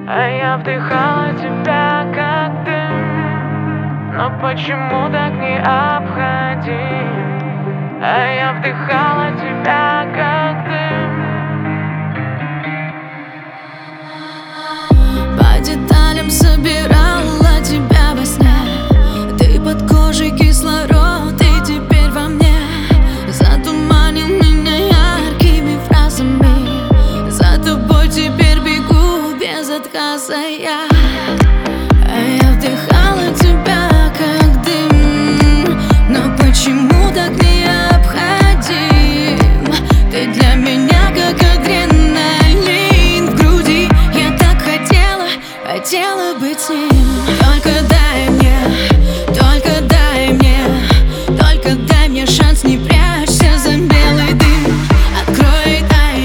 А я вдыхала тебя как дым, но почему так необходим? А я вдыхала тебя как дым. По деталям собирала тебя во сне. Ты под кожей кислород, и теперь во мне. Затуманил меня яркими фразами. За тобой теперь бегу без отказа я. А я вдыхала тебя как дым, но почему так необходим? Ты для меня как адреналин в груди. Я так хотела быть с ним. Только дай мне, только дай мне, только дай мне шанс, не прячься за белый дым. Открой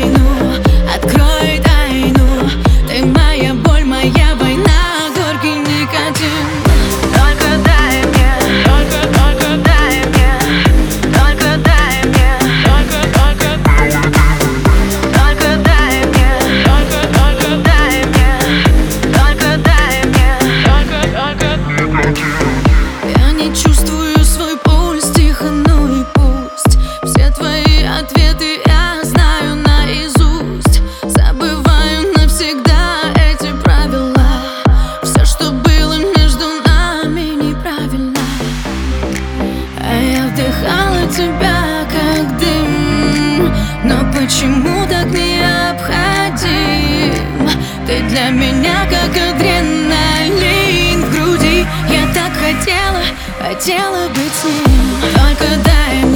тайну, ты моя боль, моя война, горький никотин. Только дай мне, только дай мне, только дай мне, только дай мне, только дай мне, только дай мне. Я не чувствую свой пульс, тихо, ну и пусть. Все твои ответы я знаю наизусть. Забываю навсегда эти правила. Все, что было между нами, неправильно. А я вдыхала тебя как дым, но почему так необходим? Ты для меня как адреналин в груди. Я так хотела быть с ним. Только дай мне.